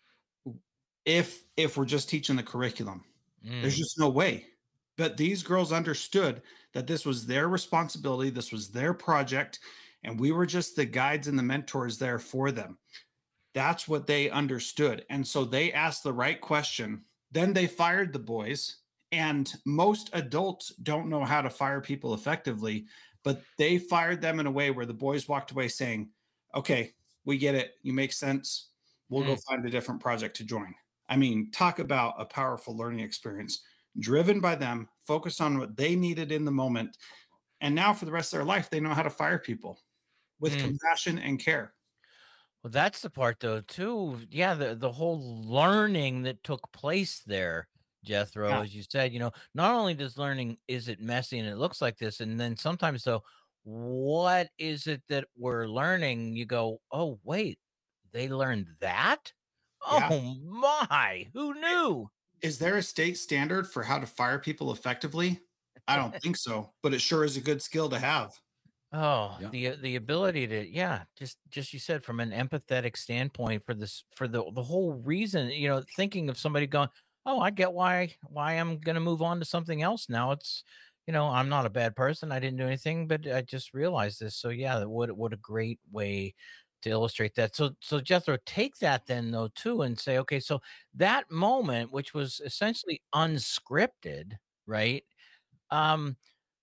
if if we're just teaching the curriculum? Mm. There's just no way. But these girls understood that this was their responsibility, this was their project, and we were just the guides and the mentors there for them. That's what they understood. And so they asked the right question. Then they fired the boys. And most adults don't know how to fire people effectively, but they fired them in a way where the boys walked away saying, okay, we get it. You make sense. We'll mm. go find a different project to join. I mean, talk about a powerful learning experience driven by them, focused on what they needed in the moment. And now for the rest of their life, they know how to fire people with mm. compassion and care. Well, that's the part though, too. Yeah. The, the whole learning that took place there, Jethro, yeah. as you said, you know, not only does learning, is it messy and it looks like this, and then sometimes though, what is it that we're learning? You go, oh, wait, they learned that? Yeah. Oh my, who knew? Is there a state standard for how to fire people effectively? I don't think so, but it sure is a good skill to have. Oh, yeah. the the ability to, yeah, just just you said, from an empathetic standpoint, for this, for the the whole reason, you know, thinking of somebody going, oh, I get why why I'm going to move on to something else now. It's, you know, I'm not a bad person. I didn't do anything, but I just realized this. So yeah, what what a great way to illustrate that. So so Jethro, take that then though too, and say, okay, so that moment, which was essentially unscripted, right? Um,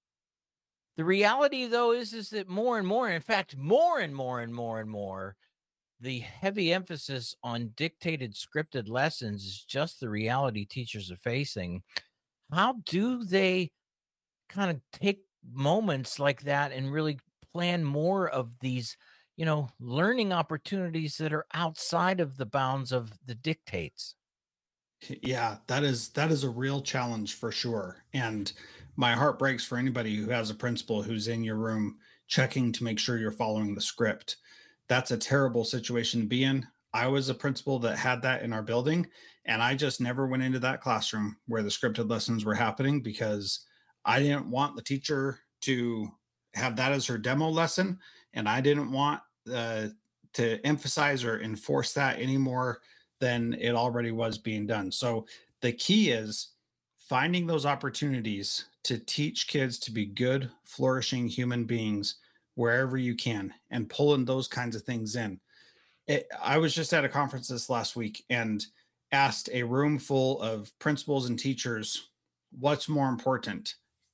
the reality though is is that more and more, in fact, more and more and more and more, the heavy emphasis on dictated scripted lessons is just the reality teachers are facing. How do they kind of take moments like that and really plan more of these, you know, learning opportunities that are outside of the bounds of the dictates? Yeah, that is that is a real challenge for sure. And my heart breaks for anybody who has a principal who's in your room checking to make sure you're following the script. That's a terrible situation to be in. I was a principal that had that in our building, and I just never went into that classroom where the scripted lessons were happening, because I didn't want the teacher to have that as her demo lesson, and I didn't want uh, to emphasize or enforce that any more than it already was being done. So the key is finding those opportunities to teach kids to be good, flourishing human beings wherever you can, and pulling those kinds of things in. It, I was just at a conference this last week and asked a room full of principals and teachers, what's more important,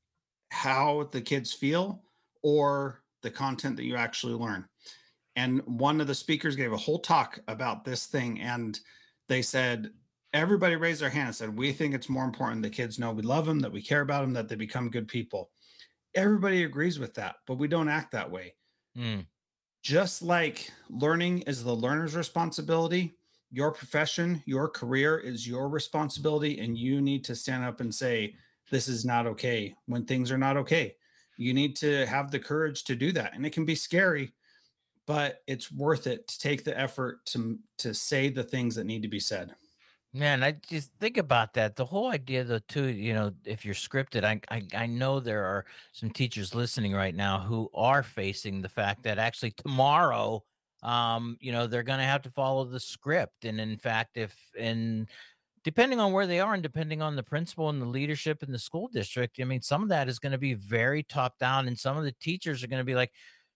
how the kids feel or the content that you actually learn? And one of the speakers gave a whole talk about this thing. And they said, everybody raised their hand and said, we think it's more important that kids know we love them, that we care about them, that they become good people. Everybody agrees with that, but we don't act that way. Mm. Just like learning is the learner's responsibility, your profession, your career is your responsibility, and you need to stand up and say, this is not okay when things are not okay. You need to have the courage to do that. And it can be scary, but it's worth it to take the effort to, to say the things that need to be said. Man, I just think about that. The whole idea, though, too, you know, if you're scripted, I, I I know there are some teachers listening right now who are facing the fact that actually tomorrow, um, you know, they're going to have to follow the script. And in fact, if in depending on where they are and depending on the principal and the leadership in the school district, I mean, some of that is going to be very top down, and some of the teachers are going to be like,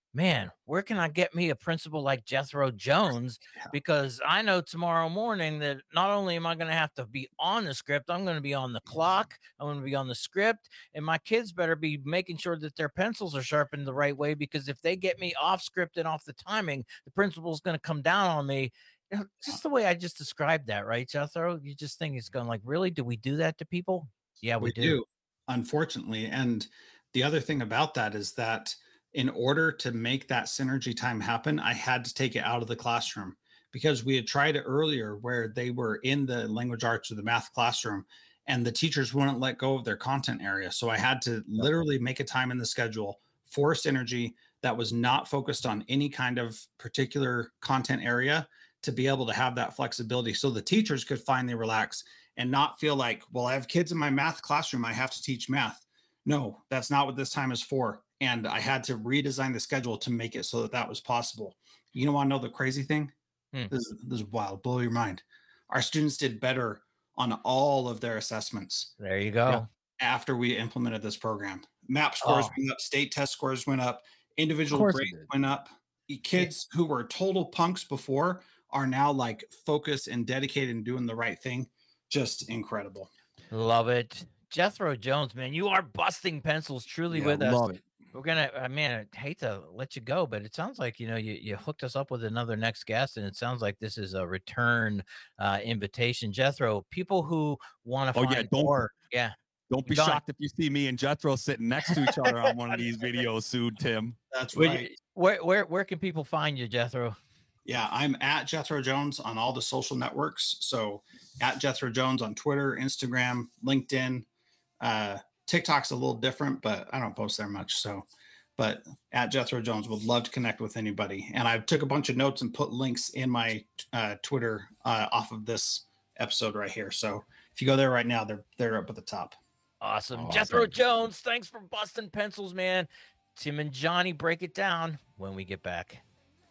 man, where can I get me a principal like Jethro Jones? Because I know tomorrow morning that not only am I going to have to be on the script, I'm going to be on the clock, I'm going to be on the script, and my kids better be making sure that their pencils are sharpened the right way, because if they get me off script and off the timing, the principal's going to come down on me. You know, just the way I just described that, right, Jethro? You just think it's going like, really? Do we do that to people? Yeah, we, we do. do, unfortunately. And the other thing about that is that in order to make that synergy time happen, I had to take it out of the classroom, because we had tried it earlier where they were in the language arts or the math classroom and the teachers wouldn't let go of their content area. So I had to literally make a time in the schedule for synergy that was not focused on any kind of particular content area, to be able to have that flexibility so the teachers could finally relax and not feel like, well, I have kids in my math classroom, I have to teach math. No, that's not what this time is for. And I had to redesign the schedule to make it so that that was possible. You don't want to know the crazy thing? Hmm. This, is, this is wild. Blow your mind. Our students did better on all of their assessments. There you go. After we implemented this program, MAP scores Oh. went up, state test scores went up, individual course it grades did. went up. Kids who were total punks before are now like focused and dedicated and doing the right thing. Just incredible. Love it. Jethro Jones, man, you are busting pencils truly Yeah, with us. love it. We're gonna, I mean, I hate to let you go, but it sounds like, you know, you, you hooked us up with another next guest, and it sounds like this is a return uh, invitation. Jethro, people who want to Oh, find yeah, don't- more, yeah. Don't be Go on. shocked if you see me and Jethro sitting next to each other on one of these videos soon, Tim. That's Where, right. where, where, where can people find you, Jethro? Yeah, I'm at Jethro Jones on all the social networks. So at Jethro Jones on Twitter, Instagram, LinkedIn, uh, TikTok's a little different, but I don't post there much. So, but at Jethro Jones, would love to connect with anybody. And I took a bunch of notes and put links in my uh, Twitter uh, off of this episode right here. So if you go there right now, they're they're up at the top. Awesome. Oh, Jethro thank you. Jones, thanks for busting pencils, man. Tim and Johnny break it down when we get back.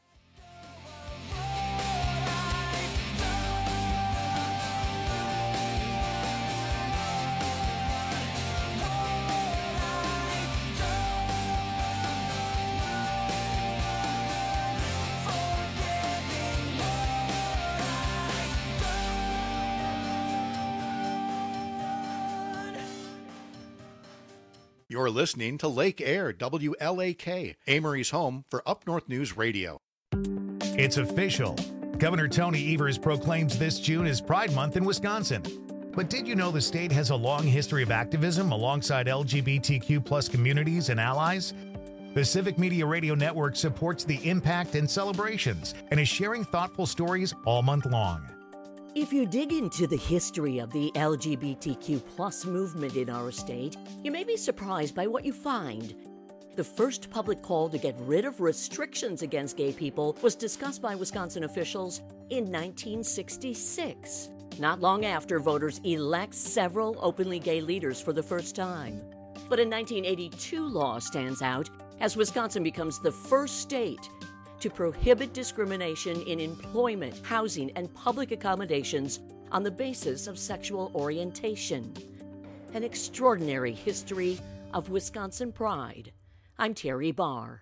You're listening to Lake Air, W L A K, Amory's home for Up North News Radio. It's official. Governor Tony Evers proclaims this June as Pride Month in Wisconsin. But did you know the state has a long history of activism alongside L G B T Q plus communities and allies? The Civic Media Radio Network supports the impact and celebrations and is sharing thoughtful stories all month long. If you dig into the history of the L G B T Q plus movement in our state, you may be surprised by what you find. The first public call to get rid of restrictions against gay people was discussed by Wisconsin officials in nineteen sixty-six, not long after voters elect several openly gay leaders for the first time. But a nineteen eighty-two law stands out as Wisconsin becomes the first state to prohibit discrimination in employment, housing, and public accommodations on the basis of sexual orientation. An extraordinary history of Wisconsin pride. I'm Terry Barr.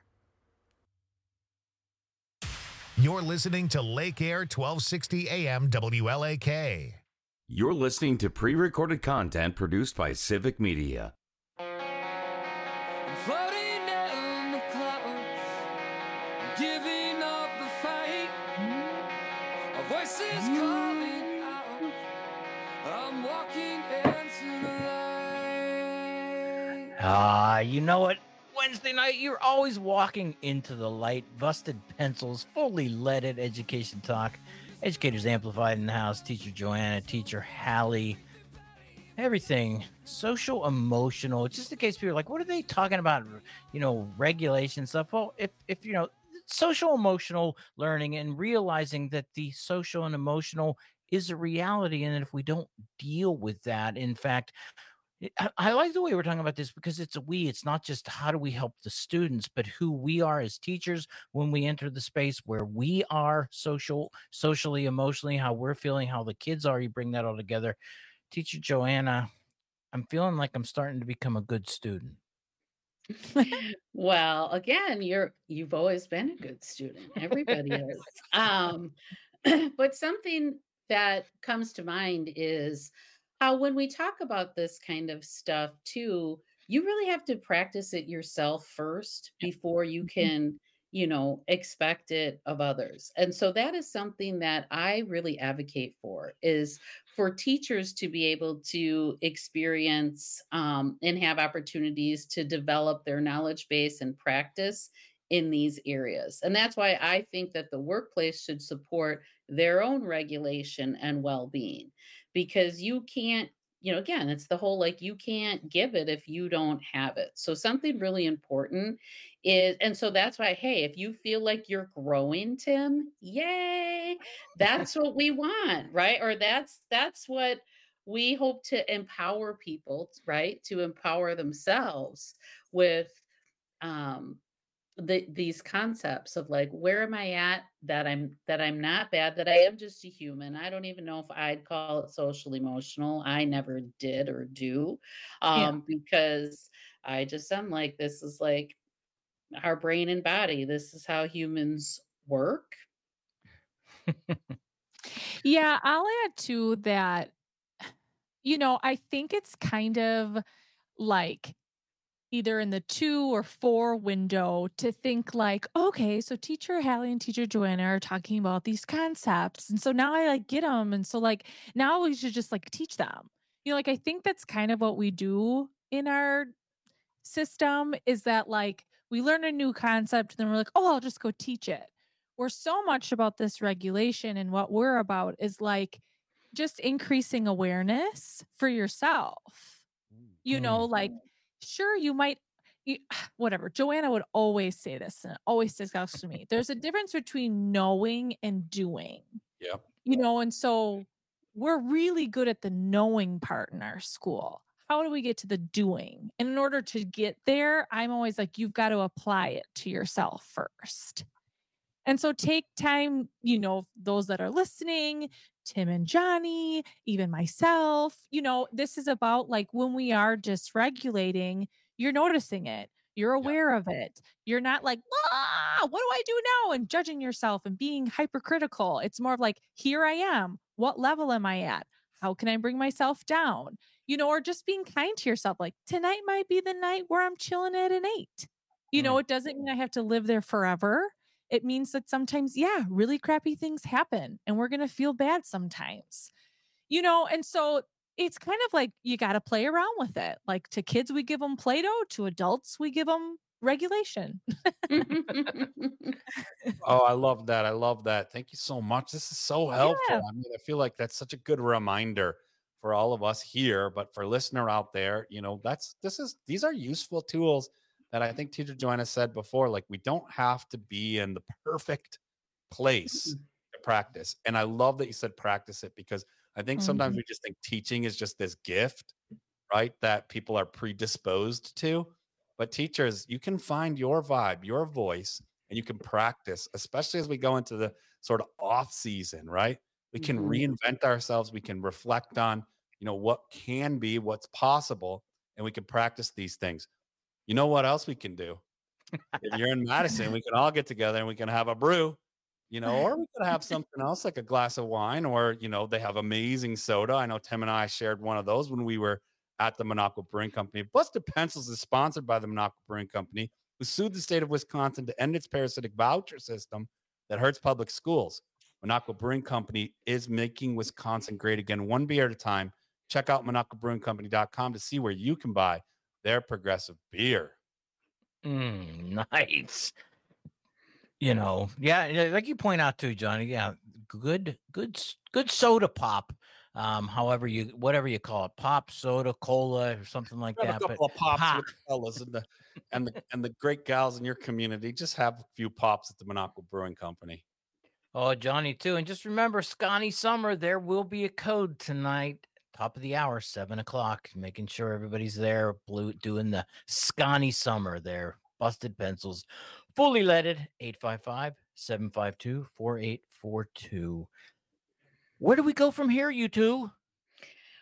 You're listening to Lake Air twelve sixty A M W L A K. You're listening to pre-recorded content produced by Civic Media. Floating down the clouds, giving up the fight. A voice is calling out. I'm walking into the light. Ah, you know what? Wednesday night, you're always walking into the light. Busted pencils, fully leaded education talk. Educators Amplified in the house. Teacher Joanna, Teacher Hallie. Everything social, emotional. Just in case people are like, what are they talking about? You know, regulation stuff. Well, if if you know, social emotional learning and realizing that the social and emotional is a reality, and if we don't deal with that, in fact, I, I like the way we're talking about this because it's a we. It's not just how do we help the students, but who we are as teachers when we enter the space where we are social, socially, emotionally, how we're feeling, how the kids are. You bring that all together. Teacher Joanna, I'm feeling like I'm starting to become a good student. Well, again, you're you've always been a good student. Everybody is. Um, but something that comes to mind is how when we talk about this kind of stuff too, you really have to practice it yourself first before you can, you know, expect it of others. And so that is something that I really advocate for is for teachers to be able to experience um, and have opportunities to develop their knowledge base and practice in these areas. And that's why I think that the workplace should support their own regulation and well-being because you can't, you know, again, it's the whole like you can't give it if you don't have it. So something really important is, and so that's why, hey, if you feel like you're growing, Tim, yay, that's what we want, right? Or that's that's what we hope to empower people, right? To empower themselves with um the, these concepts of like where am I at that I'm that I'm not bad, that I am just a human. I don't even know if I'd call it social emotional. I never did or do Yeah. um because I just am like this is like our brain and body. This is how humans work. Yeah, I'll add to that. You know, I think it's kind of like either in the two or four window to think like, okay, so teacher Hallie and teacher Joanna are talking about these concepts. And so now I like get them. And so like now we should just like teach them. You know, like I think that's kind of what we do in our system is that like we learn a new concept and then we're like, oh, I'll just go teach it. Where so much about this regulation and what we're about is like just increasing awareness for yourself. You know, like sure, you might, you, whatever. Joanna would always say this and it always discusses to me. There's a difference between knowing and doing. Yep. You know, and so we're really good at the knowing part in our school. How do we get to the doing? And in order to get there, I'm always like, you've got to apply it to yourself first. And so take time, you know, those that are listening, Tim and Johnny, even myself, you know, this is about like when we are dysregulating, you're noticing it. You're aware of it. You're not like, ah, what do I do now? And judging yourself and being hypercritical. It's more of like, here I am. What level am I at? How can I bring myself down? You know, or just being kind to yourself. Like tonight might be the night where I'm chilling at an eight. You know, it doesn't mean I have to live there forever. It means that sometimes, yeah, really crappy things happen and we're going to feel bad sometimes, you know? And so it's kind of like, you got to play around with it. Like to kids, we give them Play-Doh. To adults, we give them regulation. Oh, I love that. I love that. Thank you so much. This is so helpful. Yeah. I mean, I feel like that's such a good reminder for all of us here, but for listener out there, you know, that's, this is, these are useful tools that I think teacher Joanna said before, like we don't have to be in the perfect place to practice. And I love that you said practice it because I think sometimes Mhm. we just think teaching is just this gift, right? That people are predisposed to. But teachers, you can find your vibe, your voice, and you can practice, especially as we go into the sort of off season, right? We can Mhm. reinvent ourselves. We can reflect on, you know, what can be, what's possible, and we can practice these things. You know what else we can do? If you're in Madison, we can all get together and we can have a brew, you know, or we could have something else like a glass of wine, or, you know, they have amazing soda. I know Tim and I shared one of those when we were at the Minocqua Brewing Company. Busted Pencils is sponsored by the Minocqua Brewing Company, who sued the state of Wisconsin to end its parasitic voucher system that hurts public schools. Minocqua Brewing Company is making Wisconsin great again, one beer at a time. Check out minocqua brewing company dot com to see where you can buy their progressive beer. Mm, nice. You know, yeah, yeah, like you point out too, Johnny. Yeah, good, good, s- good soda pop. Um, however you, whatever you call it, pop, soda, cola, or something like Have a that. But couple of pops pop. with the fellas and the and the and the great gals in your community. Just have a few pops at the Minocqua Brewing Company. Oh, Johnny too. And just remember, Scotty Summer, there will be a code tonight. Top of the hour, seven o'clock. Making sure everybody's there, blue, doing the Scotty Summer there. Busted Pencils, fully leaded, eight five five, seven five two, four eight four two. Where do we go from here, you two?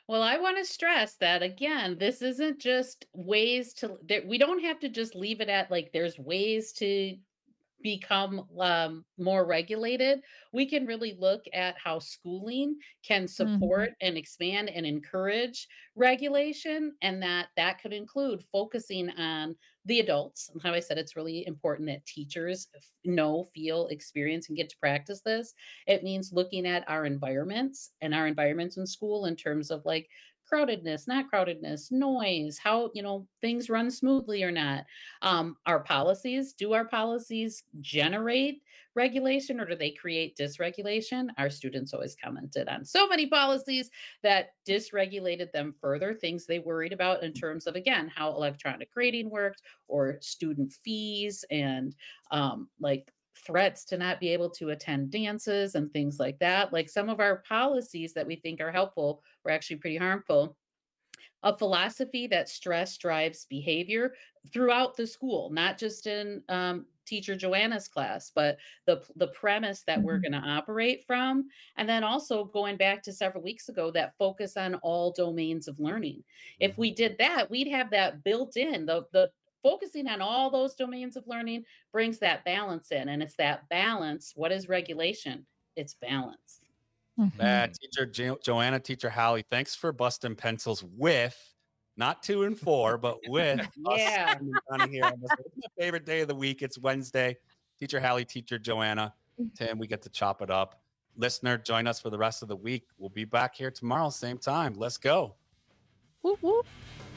Well, I want to stress that again, this isn't just ways to, that we don't have to just leave it at like there's ways to become um, more regulated. We can really look at how schooling can support Mhm. and expand and encourage regulation, and that that could include focusing on the adults. And how I said it's really important that teachers f- know, feel, experience, and get to practice this. It means looking at our environments and our environments in school in terms of like crowdedness, not crowdedness, noise, how, you know, things run smoothly or not. Um, our policies, do our policies generate regulation or do they create dysregulation? Our students always commented on so many policies that dysregulated them further, things they worried about in terms of, again, how electronic grading worked or student fees and um, like threats to not be able to attend dances and things like that. Like some of our policies that we think are helpful were actually pretty harmful. A philosophy that stress drives behavior throughout the school, not just in um, teacher Joanna's class, but the the premise that we're Mhm. going to operate from, and then also going back to several weeks ago, that focus on all domains of learning. If we did that, we'd have that built in. The the focusing on all those domains of learning brings that balance in, and it's that balance. What is regulation? It's balance. Uh, Mhm. teacher jo- Joanna, teacher Hallie, thanks for busting pencils with not two and four, but with us Yeah. Tim and Johnny here. On this. It's my favorite day of the week. It's Wednesday. Teacher Hallie, teacher Joanna, Tim, we get to chop it up. Listener, join us for the rest of the week. We'll be back here tomorrow, same time. Let's go. Whoop, whoop.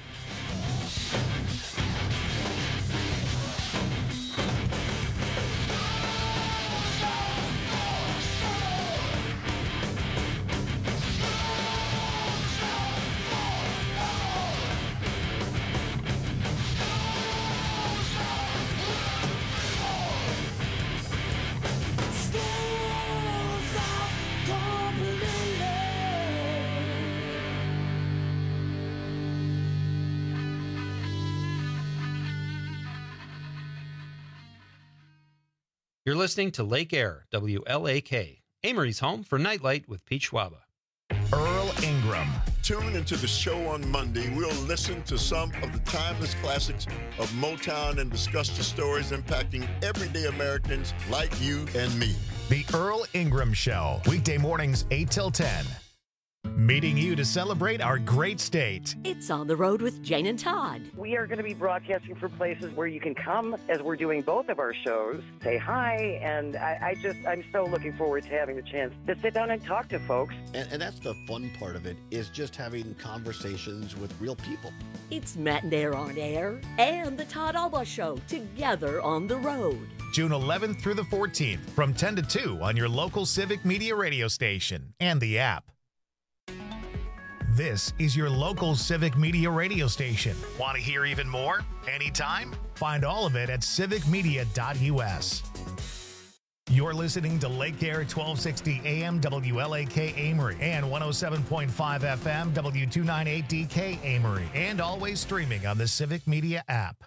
You're listening to Lake Air, W L A K, Amory's home for Nightlight with Pete Schwaba. Earl Ingram. Tune into the show on Monday. We'll listen to some of the timeless classics of Motown and discuss the stories impacting everyday Americans like you and me. The Earl Ingram Show, weekday mornings eight till ten. Meeting you to celebrate our great state. It's On the Road with Jane and Todd. We are going to be broadcasting from places where you can come as we're doing both of our shows, say hi, and I, I just, I'm so looking forward to having the chance to sit down and talk to folks. And, and that's the fun part of it, is just having conversations with real people. It's Matt and Air on Air and the Todd Alba Show together on the road. June eleventh through the fourteenth from ten to two on your local Civic Media radio station and the app. This is your local Civic Media radio station. Want to hear even more? Anytime? Find all of it at civic media dot U S. You're listening to Lake Air twelve sixty A M W L A K Amory and one oh seven point five F M W two ninety-eight D K Amory, and always streaming on the Civic Media app.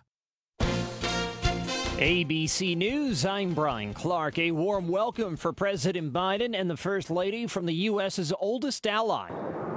A B C News, I'm Brian Clark. A warm welcome for President Biden and the First Lady from the U S's oldest ally.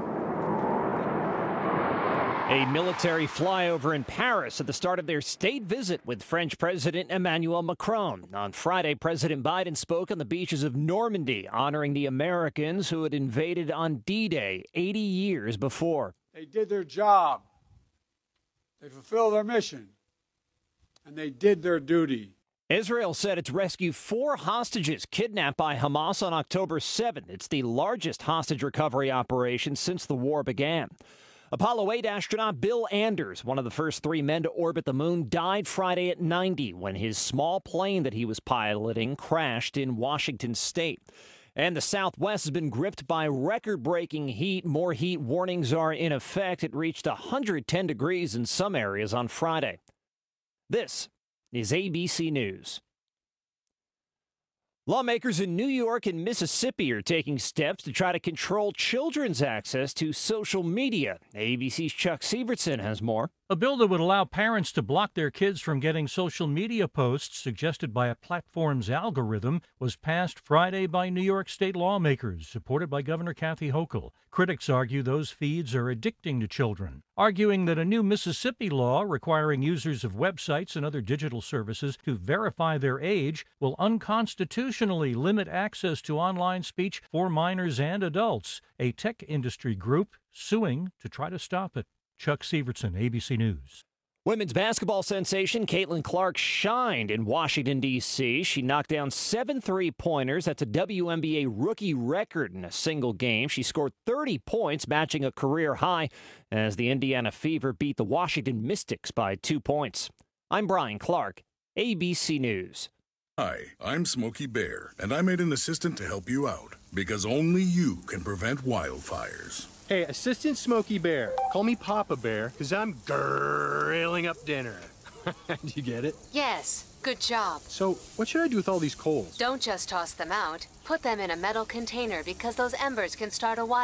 A military flyover in Paris at the start of their state visit with French President Emmanuel Macron. On Friday, President Biden spoke on the beaches of Normandy, honoring the Americans who had invaded on D-Day eighty years before. They did their job. They fulfilled their mission. And they did their duty. Israel said it's rescued four hostages kidnapped by Hamas on October seventh. It's the largest hostage recovery operation since the war began. Apollo eight astronaut Bill Anders, one of the first three men to orbit the moon, died Friday at ninety when his small plane that he was piloting crashed in Washington state. And the Southwest has been gripped by record-breaking heat. More heat warnings are in effect. It reached one hundred ten degrees in some areas on Friday. This is A B C News. Lawmakers in New York and Mississippi are taking steps to try to control children's access to social media. A B C's Chuck Sievertson has more. A bill that would allow parents to block their kids from getting social media posts suggested by a platform's algorithm was passed Friday by New York state lawmakers, supported by Governor Kathy Hochul. Critics argue those feeds are addicting to children, arguing that a new Mississippi law requiring users of websites and other digital services to verify their age will unconstitutionally limit access to online speech for minors and adults. A tech industry group suing to try to stop it. Chuck Severson, A B C News. Women's basketball sensation Caitlin Clark shined in Washington, D C She knocked down seven three-pointers. That's a W N B A rookie record in a single game. She scored thirty points, matching a career high, as the Indiana Fever beat the Washington Mystics by two points. I'm Brian Clark, A B C News. Hi, I'm Smokey Bear, and I made an assistant to help you out, because only you can prevent wildfires. Hey, Assistant Smokey Bear. Call me Papa Bear, because I'm grilling up dinner. Do you get it? Yes, good job. So, what should I do with all these coals? Don't just toss them out. Put them in a metal container because those embers can start a wildfire.